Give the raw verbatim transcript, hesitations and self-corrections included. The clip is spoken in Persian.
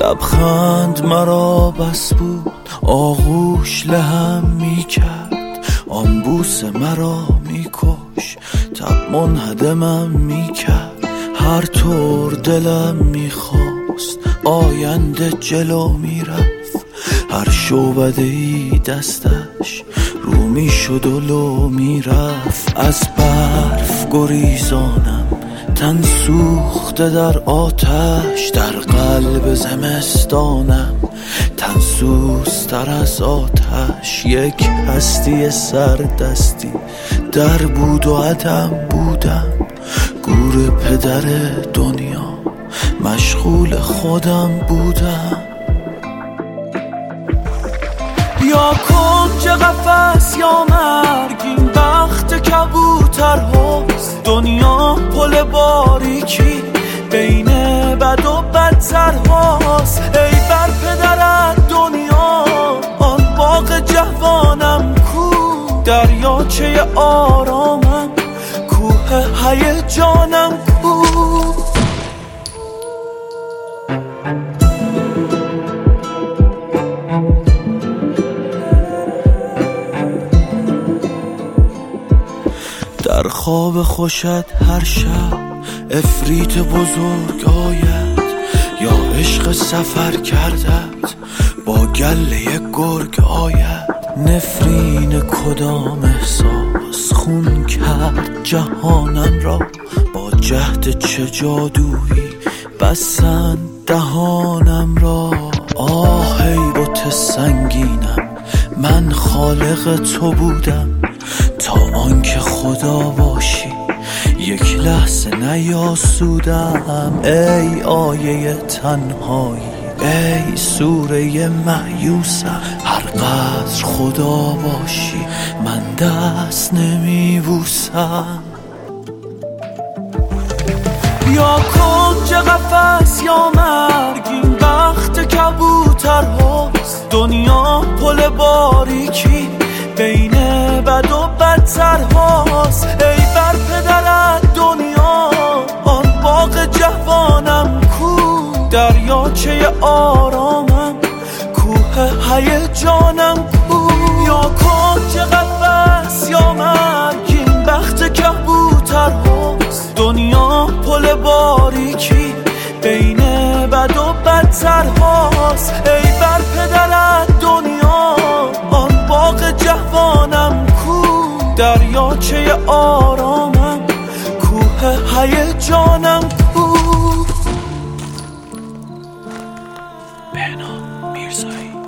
لبخند مرا بس بود، آغوش لهم می کرد، آن بوس مرا می کش، تب منهدمم می کرد. هر طور دلم می خواست آینده جلو می رفت، هر شعبده ای دستش رو می شد و لو می رفت. از برف گریزانم تن سوخته در آتش، در قلب زمستانم تن سوزتر از آتش. یک هستی سردستی در بود و عدم بودم، گور پدر دنیا مشغول خودم بودم. یا کنج قفس یا مرگ، این بخت کبوتر هاست. دنیا پل باریکی بین بد و بدتر هاست. ای بر پدرت دنیا، آن باغ جوانم کو، دریاچه آرامم، کوه هیجانم کو. در خواب خوشت هر شب افریت بزرگ آید، یا عشق سفر کردت با گله گرگ آید. نفرین کدام احساس خون کرد جهانم را، با جهد چه جادویی بستند دهانم را. آه ای بت سنگینم، من خالق تو بودم، تا آنکه خدا باشی یک لحظه نیاسودم. ای آیه تنهایی، ای سوره مایوسم، هر قدر خدا باشی من دست نمیبوسم. یا کنج قفس یا مرگ، این بخت کبوتر هاست. دنیا پل باریکی بین بد و بدتر هاست. ای بر پدرت دنیا، آن باغ جوانم کو، دریاچه آرامم، کوه هیجانم کو. یا کنج قفس یا مرگ، این بخت کبوتر هاست. دنیا پل باریکی بین بد و بدتر هاست. ای بر پدرت دنیا، آن باغ جوانم کو، دریاچه آرامم، کوه هیجانم کو. بهنام میرزایی.